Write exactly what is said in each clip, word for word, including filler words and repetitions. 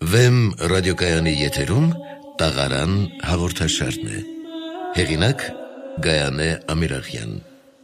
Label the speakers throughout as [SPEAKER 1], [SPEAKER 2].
[SPEAKER 1] Վեմ ռադիոկայանի եթերում տաղարան հաղորդաշարն է։ Հեղինակ Գայանե Ամիրախյան։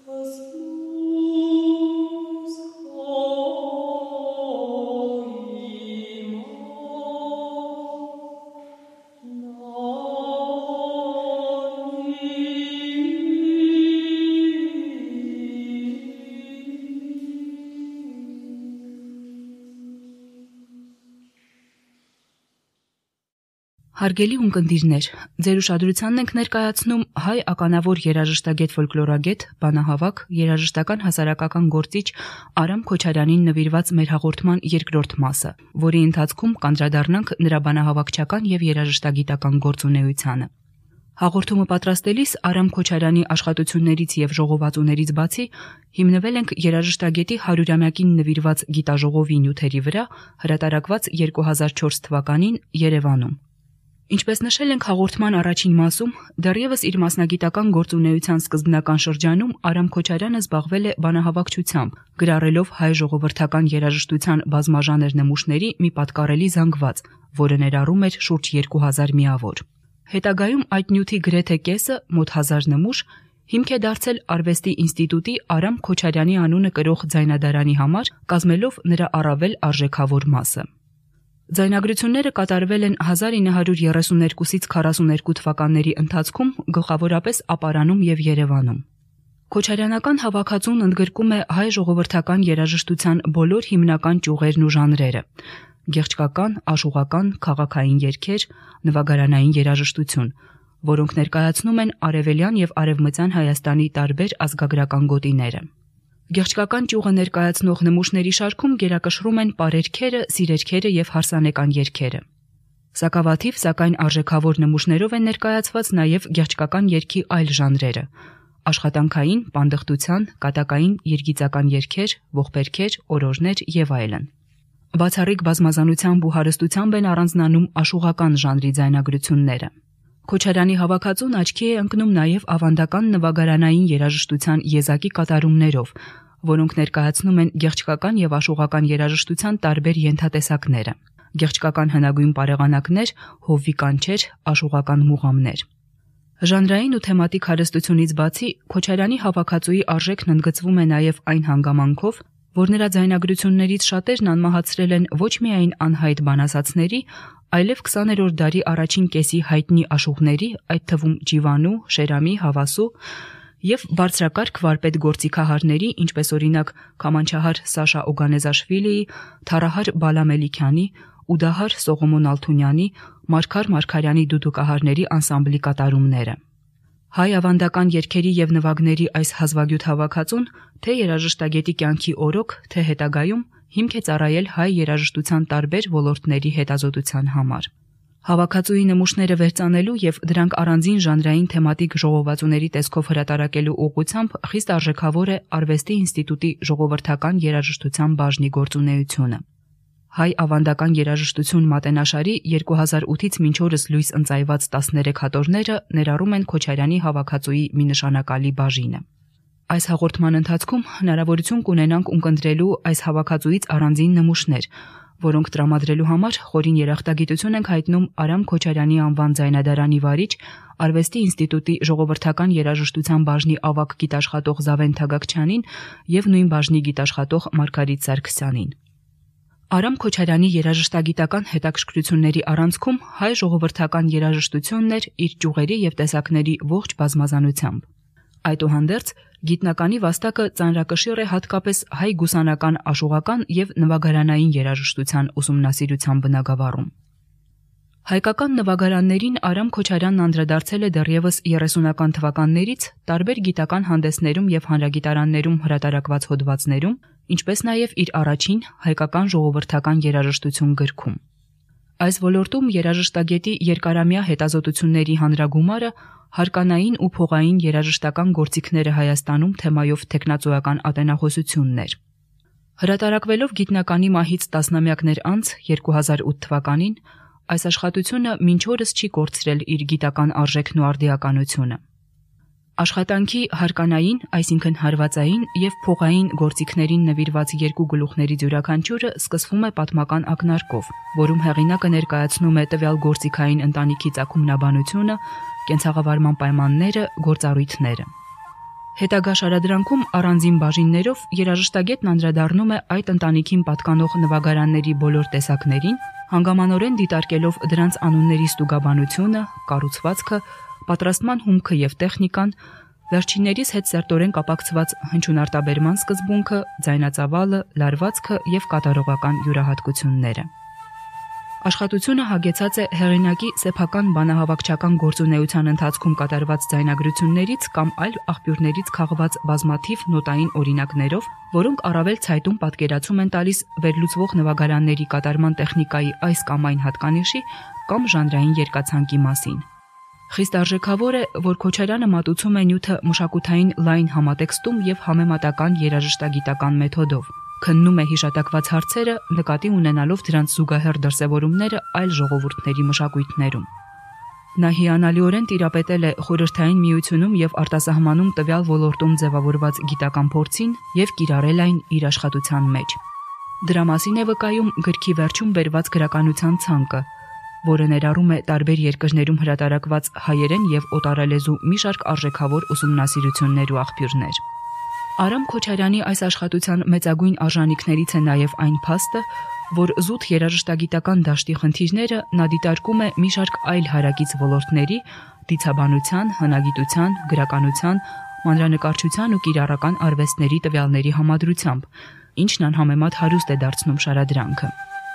[SPEAKER 2] Հարգելի ունկնդիրներ, ձեր ուշադրությանն ենք ներկայացնում հայ ականավոր երաժշտագետ ֆոլկլորագետ, բանահավաք, երաժշտական հասարակական գործիչ Արամ Քոչարյանին նվիրված մեր հաղորդման երկրորդ մասը, որի ընթացքում կանդրադառնանք նրա բանահավաքչական եւ երաժշտագիտական գործունեությանը։ Հաղորդումը պատրաստելիս Արամ Քոչարյանի աշխատություններից եւ ժողովածուներից բացի հիմնվել ենք երաժշտագետի հարյուրամյակին նվիրված գիտաժողովի նյութերի վրա, հրատարակված երկու հազար չորս թվականին Երևանում։ Ինչպես նշել ենք հաղորդման առաջին մասում, դեռևս իր մասնագիտական գործունեության սկզբնական շրջանում Արամ Քոչարյանը զբաղվել է բանահավաքչությամբ, գրառելով հայ ժողովրդական երաժշտության բազմաժանր նմուշների մի պատկառելի զանգված, որը ներառում էր շուրջ երկու հազար միավոր։ Հետագայում այդ նյութի գրեթե կեսը, մոտ հազար նմուշ, հիմք է դարձել Արվեստի ինստիտուտի Արամ Քոչարյանի անունը կրող ձայնադարանի համար, կազմելով նրա առավել արժեքավոր մասը։ Ձայնագրությունները կատարվել են հազար ինը հարյուր երեսուներկուսից քառասուներկու թվականների ընթացքում գլխավորապես Ապարանում եւ Երևանում։ Քոչարյանական հավաքածուն ընդգրկում է հայ ժողովրդական երաժշտության բոլոր հիմնական ճյուղերն ու ժանրերը՝ գեղչկական, աշուղական, քաղաքային երգեր, նվագարանային երաժշտություն, որոնք ներկայացնում են արևելյան եւ արևմտյան Հայաստանի տարբեր ազգագրական գոտիները։ Գեղչկական ճյուղը ներկայացնող նմուշների շարքում գերակշռում են պարերգերը, սիրերգերը եւ հարսանեկան երգերը։ Սակավաթիվ, սակայն արժեքավոր նմուշներով են ներկայացված նաեւ գեղչկական երգի այլ ժանրերը՝ աշխատանքային, պանդխտության, կատակային, երգիծական երգեր, ողբերգեր, օրորներ եւ այլն։ Բացառիկ բազմազանությամբ ու հարստությամբ են առանձնանում աշուղական ժանրի ձայնագրությունները։ Քոչարյանի հավաքածուն աչքի է ընկնում նաև ավանդական նվագարանային երաժշտության եզակի կատարումներով, որոնք ներկայացնում են գեղչկական եւ աշուղական երաժշտության տարբեր ենթատեսակները՝ գեղչկական հնագույն պարեղանակներ, հովվի կանչեր, աշուղական մուղամներ։ Ժանրային ու թեմատիկ հարստությունից բացի Քոչարյանի հավաքածուի արժեքն ընդգծվում է նաև այն հանգամանքով, որ նրա ձայնագրություններից շատերն անմահացրել են ոչ միայն անհայտ բանասացների, այլև քսաներորդ դարի առաջին կեսի հայտնի աշուղների, այդ թվում Ջիվանու, Շերամի, Հավասու եւ բարձրակարգ վարպետ գործիքահարների, ինչպես օրինակ Քամանչահար Սաշա Օգանեզաշվիլիի, Թարահար Բալամելիքյանի, Ուդահար Սողոմոն Ալթունյանի, Մարգար Մարգարյանի դուդուկահարների անսամբլի կատարումները։ Հայ ավանդական երգերի եւ նվագների այս հազվագյուտ հավաքածուն թե երաժշտագետի կյանքի օրոք, թե հետագայում հիմք է ծառայել հայ երաժշտության տարբեր ոլորտների հետազոտության համար։ Հավաքածուի նմուշները վերծանելու եւ դրանք առանձին ժանրային թեմատիկ ժողովածուների տեսքով հրատարակելու ուղղությամբ խիստ արժեքավոր է Արվեստի ինստիտուտի ժողովրդական երաժշտության բաժնի գործունեությունը։ Հայ ավանդական երաժշտություն մատենաշարի երկու հազար ութից մինչ օրս լույս ընծայված տասներեք հատորները ներառում են Քոչարյանի հավաքածուի մի նշանակալի բաժինը։ Այս հաղորդման ընթացքում հնարավորություն կունենանք ունկնդրելու այս հավաքածուից առանձին նմուշներ, որոնք տրամադրելու համար խորին երախտագիտություն ենք հայտնում Արամ Քոչարյանի անվան ձայնադարանի վարիչ, Արվեստի ինստիտուտի ժողովրդական երաժշտության բաժնի ավագ գիտաշխատող Զավեն Թագակչյանին եւ նույն բաժնի գիտաշխատող Մարգարիտ Սարգսյանին։ Արամ Քոչարյանի երաժշտագիտական հետաքրքրությունների առանցքում հայ ժողովրդական երաժշտությունն էր իր ճյուղերի եւ տեսակների ողջ բազմազանությամբ։ Այդուհանդերձ, գիտնականի վաստակը ծանրակշիռ է հատկապես հայ գուսանական աշուղական եւ նվագարանային երաժշտության ուսումնասիրության բնագավառում։ Հայկական նվագարաններին Արամ Քոչարյանն անդրադարձել է դեռևս երեսունական թվականներից տարբեր գիտական հանդեսներում եւ հանրագիտարաններում հրատարակված հոդվածներում, ինչպես նաև իր առաջին հայկական ժողովրդական երաժշտություն գրքում։ Այս ոլորտում երաժշտագետի երկարամյա հետազոտությունների հանրագումարը հարկանային ու փողային երաժշտական գործիքները Հայաստանում թեմայով տեխնացուական ատենախոսությունն էր։ Հրատարակվելով գիտնականի մահից տասնամյակներ անց երկու հազար ութ թվականին այս աշխատությունը մինչ օրս չի կորցրել իր գիտական արժեքն ու արդիականությունը։ Աշխատանքի հարկանային, այսինքն հարվածային եւ փողային գործիքներին նվիրված երկու գլուխներից յուրաքանչյուրը սկսվում է պատմական ակնարկով, որում հեղինակը ներկայացնում է տվյալ գործիքային ընտանիքի ծագումնաբանությունը, կենցաղավարման պայմանները, գործառույթները։ Հետագա շարադրանքում առանձին բաժիններով երաժշտագետն անդրադառնում է այդ ընտանիքին պատկանող նվագարանների բոլոր տեսակներին, հանգամանորեն դիտարկելով դրանց անունների ստուգաբանությունը, կառուցվածքը, պատրաստման հումքը եւ տեխնիկան, վերջիններիս հետ սերտորեն կապակցված հնչյունարտաբերման սկզբունքը, ձայնածավալը, լարվածքը եւ կատարողական յուրահատկությունները։ Աշխատությունը հագեցած է հեղինակի սեփական բանահավաքչական գործունեության ընթացքում կատարված ձայնագրություններից կամ այլ աղբյուրներից քաղված բազմաթիվ նոտային օրինակներով, որոնք առավել ցայտուն պատկերացում են տալիս վերլուծվող նվագարանների կատարման տեխնիկայի այս կամ այն հատկանիշի կամ ժանրային երկացանկի մասին։ Խիստ արժեքավոր է, որ Քոչարյանը մատուցում է նյութը մշակութային լայն համատեքստում եւ համեմատական երաժշտագիտական մեթոդով, քննում է հիշատակված հարցերը, նկատի ունենալով դրանց զուգահեռ դրսևորումները այլ ժողովուրդների մշակույթներում։ Նա հիանալիորեն տիրապետել է Խորհրդային Միությունում եւ արտասահմանում տվյալ ոլորտում ձևավորված գիտական փորձին եւ կիրառել այն իր աշխատության մեջ։ Դրա մասին է վկայում գրքի վերջում բերված գրականության ցանկը, որը ներառում է տարբեր երկրներում հրատարակված հայերեն եւ օտարալեզու մի շարք արժեքավոր ուսումնասիրություններ ու աղբյուրներ։ Արամ Քոչարյանի այս աշխատության մեծագույն արժանինքներից է նաեւ այն փաստը, որ զուտ երաժշտագիտական դաշտի խնդիրները նա դիտարկում է մի շարք այլ հարակից ոլորտների՝ դիցաբանության, հնագիտության, գրականության, մանրանկարչության ու կիրառական արվեստների տվյալների համադրությամբ, ինչն անհամեմատ հարուստ է դարձնում շարադրանքը։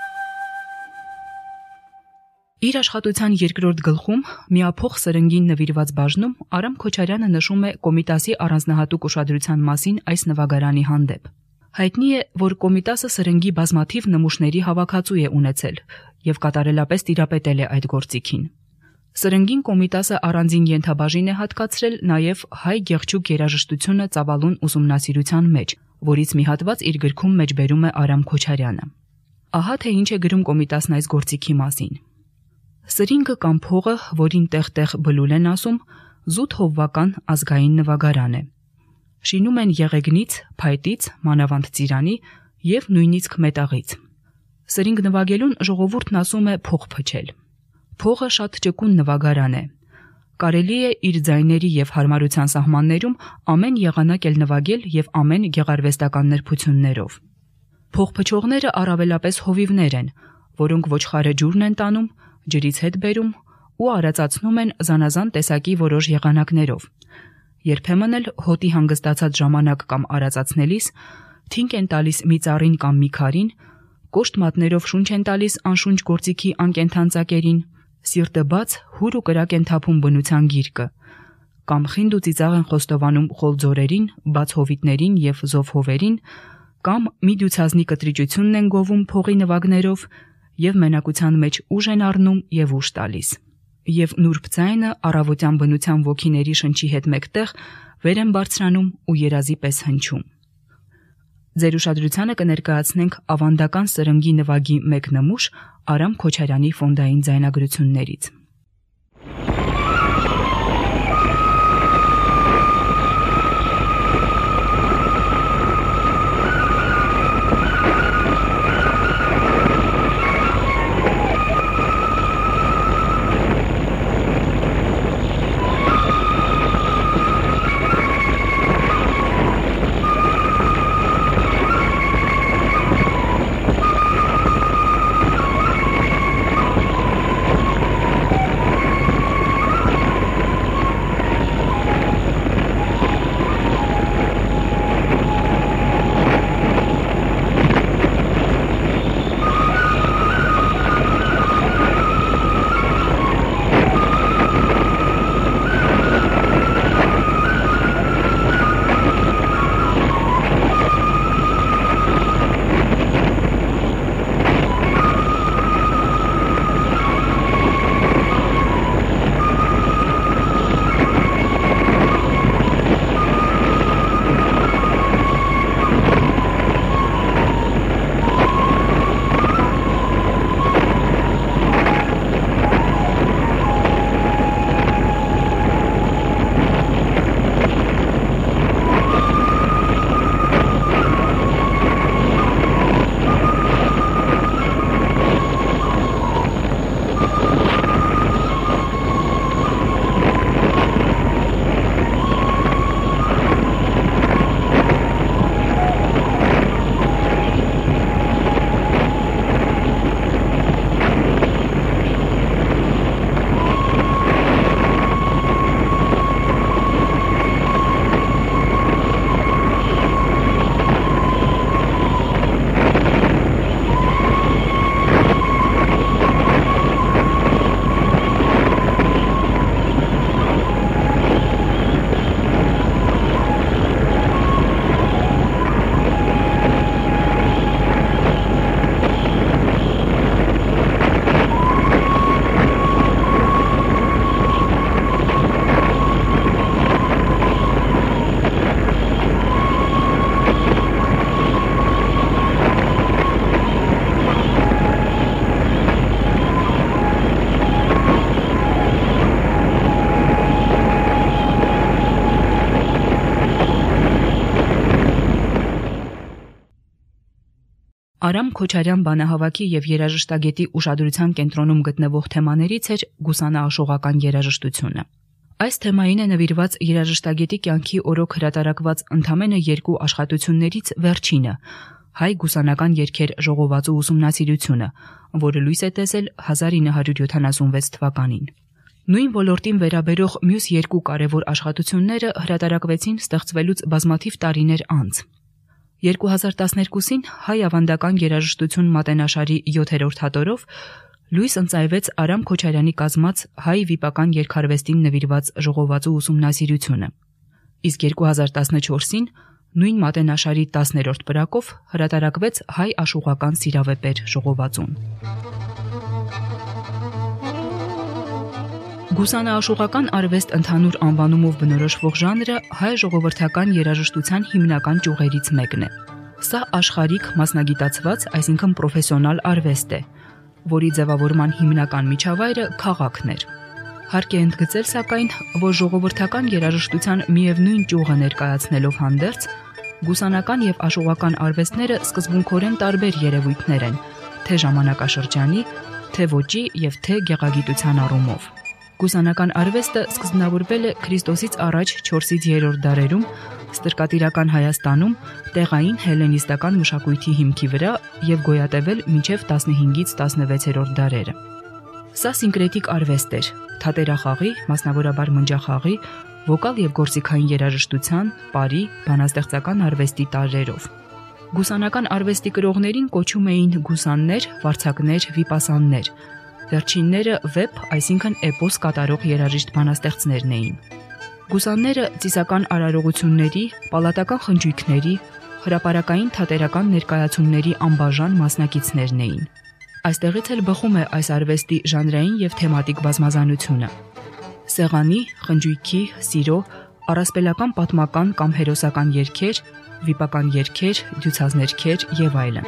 [SPEAKER 2] Իր աշխատության երկրորդ գլխում միափոխ սրնգին նվիրված բաժնում Արամ Քոչարյանը նշում է Կոմիտասի առանձնահատուկ ուշադրության մասին այս նվագարանի հանդեպ։ Հայտնի է, որ Կոմիտասը սրնգի բազմաթիվ նմուշների հավաքածու է ունեցել եւ կատարելապես տիրապետել է այդ գործիքին։ Սրնգին Կոմիտասը առանձին ենթաբաժին է հատկացրել նաեւ հայ գեղչուկ երաժշտությունը ծավալուն ուսումնասիրության մեջ, որից մի հատված իր գրքում մեջբերում է Արամ Քոչարյանը։ Ահա թե ինչ է գրում Կոմիտասն այս գործիքի մասին։ Սրինգը կամ փողը, որին տեղ-տեղ բլուլ են ասում, զուտ հովվական ազգային նվագարան է։ Շինում են եղեգնից, փայտից, մանավանդ ծիրանի եւ նույնիսկ մետաղից։ Սրինգ նվագելուն ժողովուրդն ասում է փող փչել։ Փողը շատ ճկուն նվագարան է։ Կարելի է իր ձայների եւ հարմարության սահմաններում ամեն եղանակ էլ նվագել եւ ամեն գեղարվեստական նրբություններով։ Փողփչողները առավելապես հովիվներ են, որոնք ոչխարը ջուրն են տանում, ջրից հետ բերում ու արածացնում են զանազան տեսակի որոշ եղանակներով։ Երբեմն էլ հոտի հանգստացած ժամանակ կամ արածացնելիս թինք են տալիս մի ծառին կամ մի քարին, կոշտ մատներով շունչ են տալիս անշունչ գործիքի անկենթան ծակերին, սիրտը բաց հուր ու կրակ են թափում բնության գիրկը, կամ խինդ ու ծիծաղ են խոստովանում խոլ ձորերին, բաց հովիտներին եւ զով հովերին, կամ մի դյուցազնի կտրիճությունն են գովում փողի նվագներով եւ մենակության մեջ ուժ են առնում եւ ուժ տալիս։ Եվ նուրբ ձայնը առավոտյան բնության ոգիների շնչի հետ մեկտեղ վեր են բարձրանում ու երազի պես հնչում։ Ձեր ուշադրությանը կներկայացնենք ավանդական սրնգի նվագի մեկ նմուշ Արամ Քոչարյանի ֆոնդային ձայնագրություններից։ Արամ Քոչարյան բանահավաքի եւ երաժշտագետի ուշադրության կենտրոնում գտնվող թեմաներից էր գուսանաաշխողական երաժշտությունը։ Այս թեմային է նվիրված երաժշտագետի կյանքի օրոք հրատարակված ընդամենը երկու աշխատություններից վերջինը՝ հայ գուսանական երգեր ժողովածու ուսումնասիրությունը, որը լույս է տեսել հազար ինը հարյուր յոթանասունվեց թվականին։ Նույն ոլորտին վերաբերող մյուս երկու կարևոր աշխատությունները հրատարակվեցին ստեղծվելուց բազմաթիվ տարիներ անց։ երկու հազար տասներկուսին հայ ավանդական երաժշտություն մատենաշարի յոթերորդ հատորով լույս ընծայվեց Արամ Քոչարյանի կազմած հայ վիպական երգարվեստին նվիրված ժողովածու ուսումնասիրությունը։ Իսկ երկու հազար տասնչորսին նույն մատենաշարի տասներորդ պրակով հրատարակվեց հայ աշուղական սիրավեպեր ժողովածուն։ Գուսանաաշխողական արվեստ ընդհանուր անվանումով բնորոշվող ժանրը հայ ժողովրդական երաժշտության հիմնական ճյուղերից մեկն է։ Սա աշխարհիկ մասնագիտացված, այսինքն պրոֆեսիոնալ արվեստ է, որի ձևավորման հիմնական միջավայրը քաղաքն էր։ Հարկ է ընդգծել, սակայն, որ ժողովրդական երաժշտության միևնույն ճյուղը ներկայացնելով հանդերձ, գուսանական եւ աշուղական արվեստները սկզբունքորեն տարբեր երևույթներ են, թե ժամանակաշրջանի, թե ոճի եւ թե գեղագիտության առումով։ Գուսանական արվեստը սկզբնավորվել է Քրիստոսից առաջ չորսից երրորդ դարերում ստրկատիրական Հայաստանում տեղային հելլենիստական մշակույթի հիմքի վրա եւ գոյատևել մինչեւ տասնհինգից տասնվեցերորդ դարերը։ Սա սինկրետիկ արվեստ էր, թատերախաղի, մասնավորաբար մնջախաղի, վոկալ եւ գործիքային երաժշտության, պարի, բանաստեղծական արվեստի տարրերով։ Գուսանական արվեստի կրողներին կոչում էին գուսաններ, վարձակներ, վիպասաններ։ Վերջինները վեպ, այսինքն էպոս կատարող երաժիշտ բանաստեղծներն էին։ Գուսանները ծիսական արարողությունների, պալատական խնջույքների, հրապարակային թատերական ներկայացումների անբաժան մասնակիցներն էին։ Այստեղից էլ բխում է այս արվեստի ժանրային եւ թեմատիկ բազմազանությունը։ Սեղանի, խնջույքի, սիրո, առասպելական պատմական կամ հերոսական երգեր, վիպական երգեր, դյուցազներգեր եւ այլն։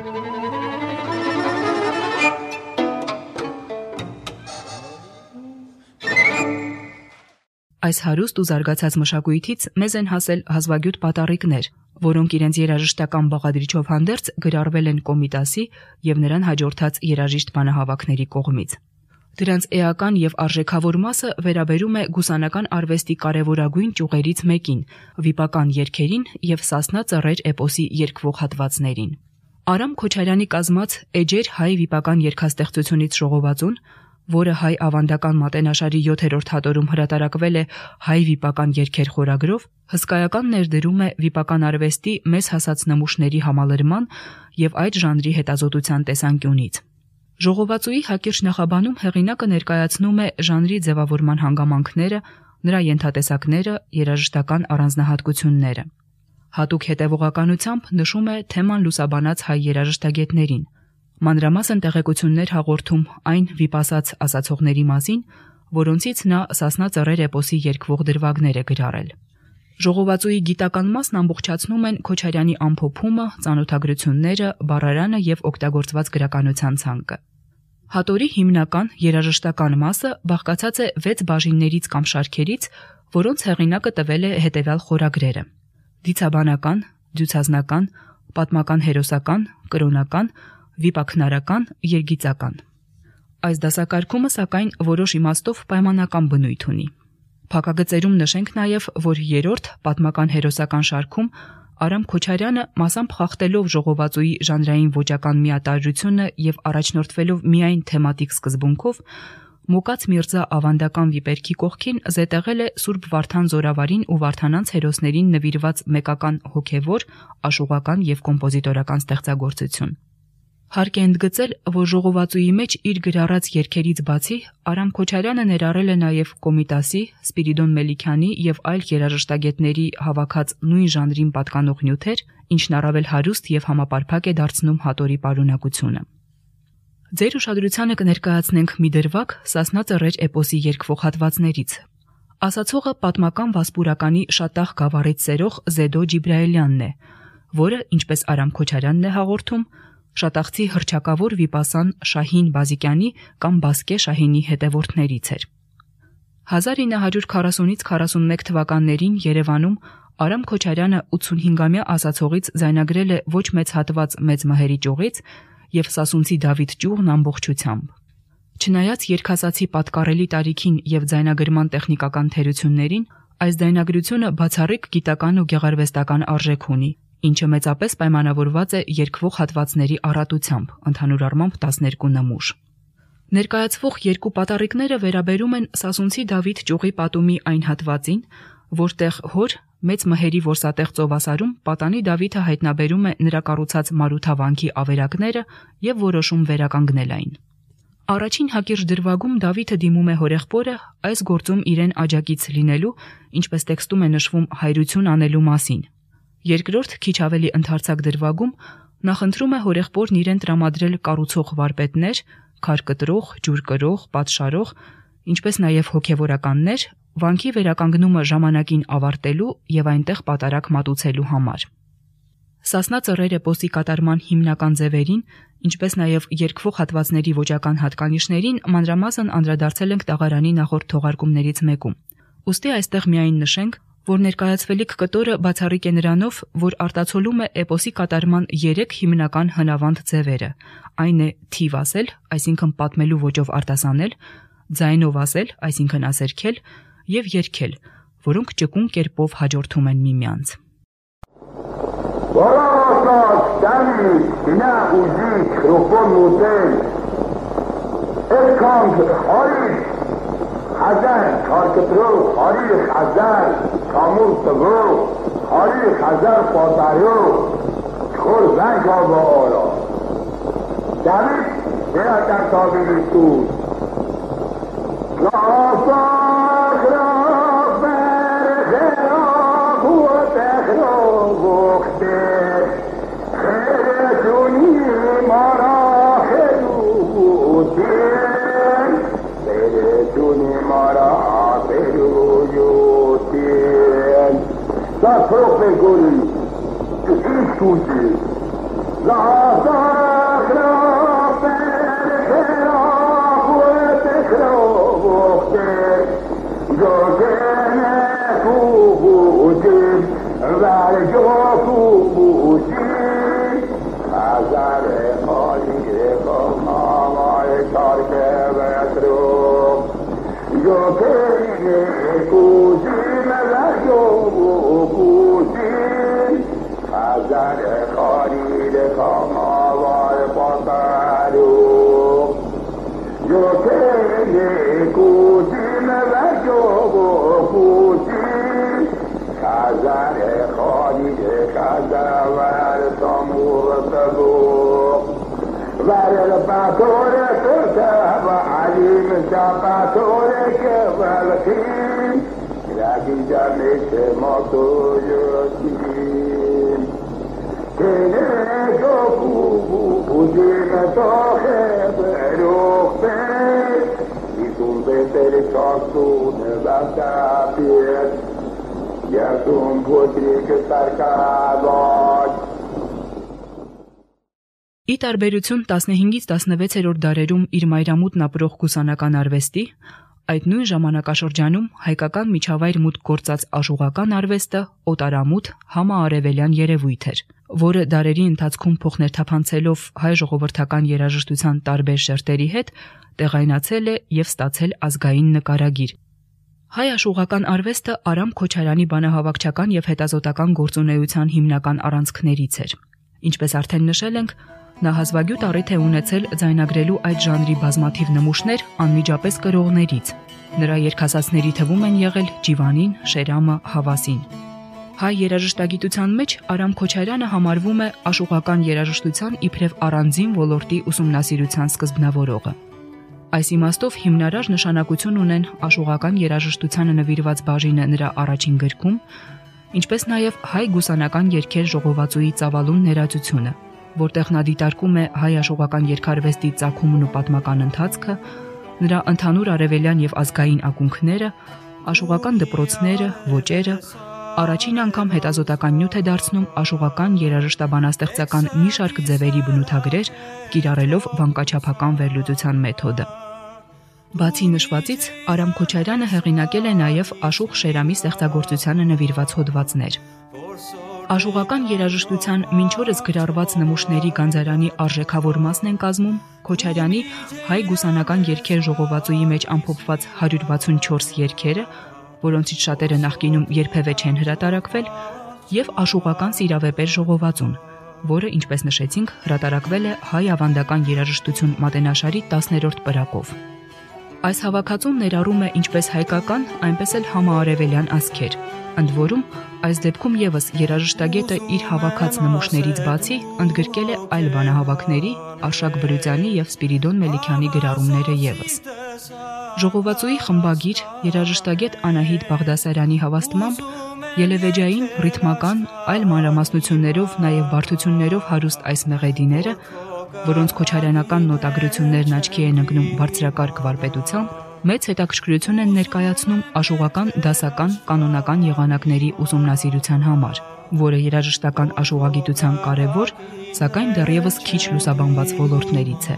[SPEAKER 2] Այս հարուստ ու զարգացած մշակույթից մեզ են հասել հազվագյուտ պատառիկներ, որոնք իրենց երաժշտական բաղադրիչով հանդերձ գրառվել են Կոմիտասի եւ նրան հաջորդած երաժիշտ բանահավաքների կողմից։ Դրանց էական եւ արժեքավոր մասը վերաբերում է գուսանական արվեստի կարևորագույն ճյուղերից մեկին՝ վիպական երգերին եւ Սասնա ծռեր էպոսի երգվող հատվածներին։ Արամ Քոչարյանի կազմած Էջեր հայ վիպական երգաստեղծությունից ժողովածուն, որը հայ ավանդական մատենաշարի յոթերորդ հատորում հրատարակվել է հայ վիպական երգեր խորագրով, հսկայական ներդրում է վիպական արվեստի մեզ հասած նմուշների համալրման եւ այդ ժանրի հետազոտության տեսանկյունից։ Ժողովածուի հակիրճ նախաբանում հեղինակը ներկայացնում է ժանրի ձևավորման հանգամանքները, նրա ենթատեսակները, երաժշտական առանձնահատկությունները։ Հատուկ հետևողականությամբ նշում է թեման լուսաբանած հայ երաժշտագետներին, մանրամասն տեղեկություններ հաղորդում այն վիպասած ասացողների մասին, որոնցից նա Սասնա ծռեր էպոսի երգվող դրվագներ է գրառել։ Ժողովածուի գիտական մասն ամբողջացնում են Քոչարյանի ամփոփումը, ծանոթագրությունները, բառարանը եւ օգտագործված գրականության ցանկը։ Հատորի հիմնական երաժշտական մասը բաղկացած է վեց բաժիններից կամ շարքերից, որոնց հեղինակը տվել է հետևյալ խորագրերը՝ դիցաբանական, դյուցազնական, պատմական հերոսական, կրոնական, վիպակնարական, երգիծական։ Այս դասակարգումը սակայն որոշ իմաստով պայմանական բնույթ ունի։ Փակագծերում նշենք նաև, որ երրորդ պատմական հերոսական շարքում Արամ Քոչարյանը մասամբ խախտելով ժողովածուի ժանրային ոճական միատարրությունը եւ առաջնորդվելով միայն թեմատիկ սկզբունքով, Մոկաց Միրզա ավանդական վիպերքի կողքին զետեղել է Սուրբ Վարդան Զորավարին ու Վարդանանց հերոսներին նվիրված մեկական հոգևոր, աշուղական եւ կոմպոզիտորական ստեղծագործություն։ Հարկ է ընդգծել, որ ժողովածուի մեջ իր գրառած երգերից բացի Արամ Քոչարյանը ներառել է նաև Կոմիտասի, Սպիրիդոն Մելիքյանի եւ այլ երաժշտագետների հավաքած նույն ժանրին պատկանող նյութեր, ինչն առավել հարուստ եւ համապարփակ է դարձնում հատորի պարունակությունը։ Ձեր ուշադրությանը կներկայացնենք մի դրվագ Սասնա ծռեր էպոսի երգվող հատվածներից։ Ասացողը պատմական վասպուրականի շատախ գավառից սերող Զեդո Ջիբրայելյանն է, որը, ինչպես Արամ Քոչարյանն է հաղորդում, շատախցի հռչակավոր վիպասան Շահին Բազիկյանի կամ Բասկե Շահինի հետևորդներից էր։ հազար ինը հարյուր քառասունից քառասունմեկ թվականներին Երևանում Արամ Քոչարյանը ութսունհինգամյա ասացողից ձայնագրել է ոչ մեծ հատված մեծ մհերի ճյուղից եւ Սասունցի Դավիթ ճյուղն ամբողջությամբ։ Չնայած երգասացի պատկառելի տարիքին եւ ձայնագրման տեխնիկական թերություններին, այս ձայնագրությունը բացառիկ գիտական ու գեղարվեստական արժեք ունի, ինչը մեծապես պայմանավորված է երգվող հատվածների առատությամբ, ընդհանուր առմամբ տասներկու նմուշ։ Ներկայացվող երկու պատառիկները վերաբերում են Սասունցի Դավիթ ճյուղի պատումի այն հատվածին, որտեղ հոր մեծ մհերի որսատեղ ծովասարում պատանի Դավիթը հայտնաբերում է նրա կառուցած Մարութավանքի ավերակները եւ որոշում վերականգնել այն։ Առաջին հակիրճ դրվագում Դավիթը դիմում է հորեղբորը այս գործում իրեն աջակից լինելու, ինչպես տեքստում է նշվում, հայրություն անելու մասին։ Երկրորդ քիչ ավելի ընդարձակ դրվագում նախընտրում է հորեղբորն իրեն տրամադրել կառուցող վարպետներ, քար կտրող, ջուր կրող, պատշարող, ինչպես նաև հոգևորականներ, վանքի վերականգնումը ժամանակին ավարտելու եւ այնտեղ պատարակ մատուցելու համար։ Սասնա ծռեր էպոսի կատարման հիմնական ձևերին, ինչպես նաև երգվող հատվածների ոճական հատկանիշներին մանրամասն անդրադարձել ենք տաղարանի նախորդ թողարկումներից մեկում։ Ուստի այստեղ միայն նշենք, որ ներկայացվելիք կտորը բացառիկ է նրանով, որ արտացոլում է էպոսի կատարման երեք հիմնական հնավանդ ձևերը։ Այն է թիվ ասել, այսինքն պատմելու ոճով արտասանել, ձայնով ասել, այսինքն ասերքել, եւ երգել, որոնք ճկուն կերպով հաջորդում են միմյանց։
[SPEAKER 3] Որոշած դամի նա ուզի քրոփոն մոտել Էքան հարի հազար քարկտրով հարի հազար կամուր տվով հարի հազար պոտարով չոր զանգով օրո Դավիթ դերատար տավիլի տուր Լասակրա La propegoli, tutti, la sacra perchera, poete crovote, giocene fubuti, vargio fubuti, casare olie comare carche vetro, giocene cugine vargio Hazar Khalid Kamavar Pataru Yokene Kutin Vajobo Kutin Hazar Khalid Kazavar Tamur Tabu Var Patore Kutaba Alim Zapatore Kevalkin Lagi Jamek Motoyotin
[SPEAKER 2] Ի տարբերություն տասնհինգից տասնվեցերորդ դարերում իր մայրամուտն ապրող գուսանական արվեստի, այդ նույն ժամանակաշրջանում հայկական միջավայր մուտք գործած աշուղական արվեստը օտարամուտ համաարևելյան երևույթ էր, որը դարերի ընթացքում փոխներթափանցելով հայ ժողովրդական երաժշտության տարբեր շերտերի հետ տեղայնացել է եւ ստացել ազգային նկարագիր։ Հայ աշուղական արվեստը Արամ Քոչարյանի բանահավաքչական եւ հետազոտական գործունեության հիմնական առանցքներից էր։ Ինչպես արդեն նշել ենք, նա հազվագյուտ առիթ է ունեցել ձայնագրելու այդ ժանրի բազմաթիվ նմուշներ անմիջապես կրողներից։ Նրա երգասացների թվում են եղել Ջիվանին, Շերամը, Հավասին։ Հայ երաժշտագիտության մեջ Արամ Քոչարյանը համարվում է աշուղական երաժշտության իբրև առանձին ոլորտի ուսումնասիրության սկզբնավորողը։ Այս իմաստով հիմնարար նշանակություն ունեն աշուղական երաժշտությանը նվիրված բաժինը նրա առաջին գրքում, ինչպես նաև հայ գուսանական երգեր ժողովածուի ծավալուն ներածությունը, որտեղ նա դիտարկում է հայ աշուղական երգարվեստի ծագումն ու պատմական ընթացքը, նրա ընդհանուր արևելյան եւ ազգային ակունքները, աշուղական դպրոցները, ոճերը, առաջին անգամ հետազոտական նյութ է դարձնում աշուղական երաժշտաբանաստեղծական մի շարք ձևերի բնութագրեր, կիրառելով վանկաչափական վերլուծության մեթոդը։ Բացի նշվածից, Արամ Քոչարյանը հեղինակել է նաև Աշուղ Շերամի ստեղծագործությանը նվիրված հոդվածներ։ Աշուղական երաժշտության մինչ օրս գրառված նմուշների գանձարանի արժեքավոր մասն են կազմում Քոչարյանի հայ գուսանական երգեր ժողովածուի մեջ ամփոփված հարյուր վաթսունչորս երգերը, որոնցից շատերը նախկինում երբևէ չեն հրատարակվել, եւ Աշուղական սիրավեպեր ժողովածուն, որը, ինչպես նշեցինք, հրատարակվել է հայ ավանդական երաժշտություն մատենաշարի տասներորդ պրակով։ Այս հավաքածուն ներառում է ինչպես հայկական, այնպես էլ համաարևելյան ազգեր, ընդ որում այս դեպքում եւս երաժշտագետը իր հավաքած նմուշներից բացի ընդգրկել է այլ բանահավաքների, Արշակ Բրուտյանի եւ Սպիրիդոն Մելիքյանի գրառումները եւս։ Ժողովածուի խմբագիր երաժշտագետ Անահիտ Բաղդասարյանի հավաստմամբ ելևեջային, ռիթմական, այլ մանրամասնություններով, նաև բարդություններով հարուստ այս մեղեդիները, որոնց քոչարյանական նոտագրություններն աչքի են ընկնում բարձրակարգ վարպետությամբ, մեծ հետաքրքրություն են ներկայացնում աշուղական դասական կանոնական եղանակների ուսումնասիրության համար, որը երաժշտական աշուղագիտության կարևոր, սակայն դեռևս քիչ լուսաբանված ոլորտներից է։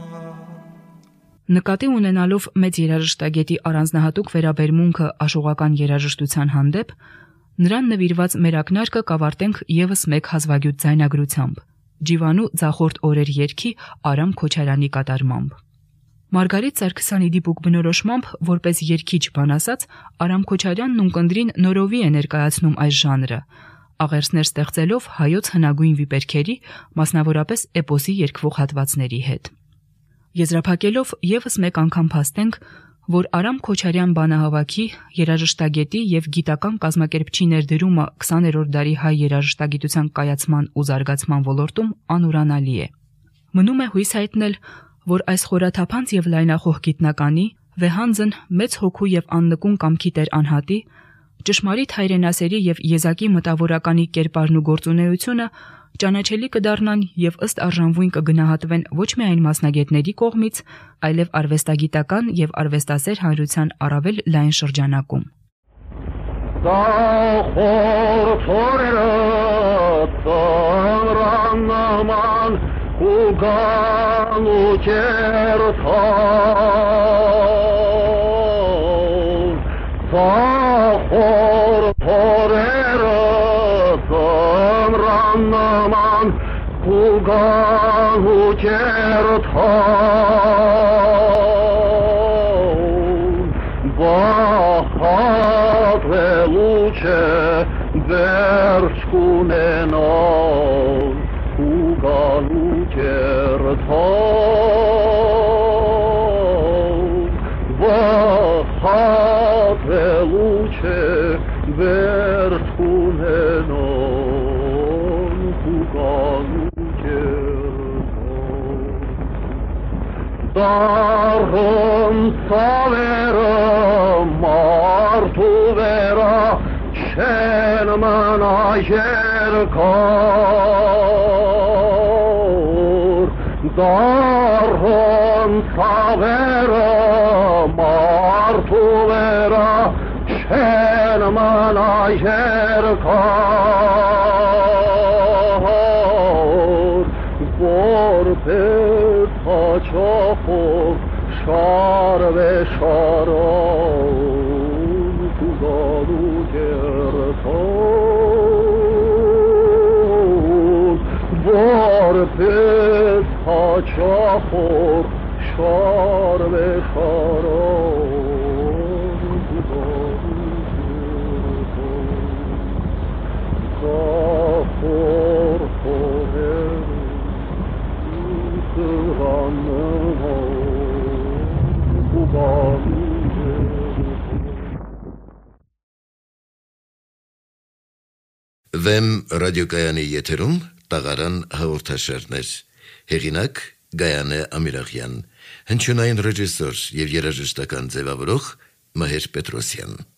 [SPEAKER 2] Նկատի ունենալով մեծ երաժշտագետի առանձնահատուկ վերաբերմունքը աշուղական երաժշտության հանդեպ, նրան նվիրված մեր ակնարկը կավարտենք եւս մեկ հազվագյուտ ձայնագրությամբ՝ Ջիվանու ձախորդ օրեր երգի Արամ Քոչարյանի կատարմամբ։ Մարգարիտ Սարգսյանի դիպուկ բնորոշմամբ, որպես երգիչ բան ասած, Արամ Քոչարյանն ունկնդրին նորովի է ներկայացնում այս ժանրը, աղերսներ ստեղծելով հայոց հնագույն վիպերքերի, մասնավորապես էպոսի երգվող հատվածների հետ։ Եզրափակելով եւս մեկ անգամ փաստենք, որ Արամ Քոչարյան բանահավաքի, երաժշտագետի եւ գիտական կազմակերպչի ներդրումը քսաներորդ դարի հայ երաժշտագիտության կայացման ու զարգացման ոլորտում անուրանալի է։ Մնում է հույս հայտնել, որ այս խորաթափանց եւ լայնախոհ գիտնականի, վեհանձն մեծ հոգու եւ աննկուն կամքի տեր անհատի, ճշմարիտ հայրենասերի եւ եզակի մտավորականի կերպարն ու գործունեությունը ճանաչելի կդառնան եւ ըստ արժանվույն կգնահատվեն ոչ միայն մասնագետների կողմից, այլև արվեստագիտական եւ արվեստասեր հանրության առավել լայն շրջանակում։
[SPEAKER 3] Կուգան ու կերթան, բախատվելու չէ վերջ կունենան, կուգան ու կերթան, բախատվելու չէ վերջ կունենան, կուգան Դարն սավերը մարդու վերա չեն մնա երկար Դարն սավերը մարդու վերա չեն մնա երկար Որպես հաճախով շարվե շարան կուգանու կերթան Որպես հաճախով շարվե շարան կուգանու կերթան Զախոր խորեր
[SPEAKER 1] Վեմ ռադիոկայանի եթերում տաղարան հաղորդաշարներ, հեղինակ Գայանե Ամիրախյան, հնչյունային ռեժիսոր և երաժշտական ձևավորող Մհեր Պետրոսյան։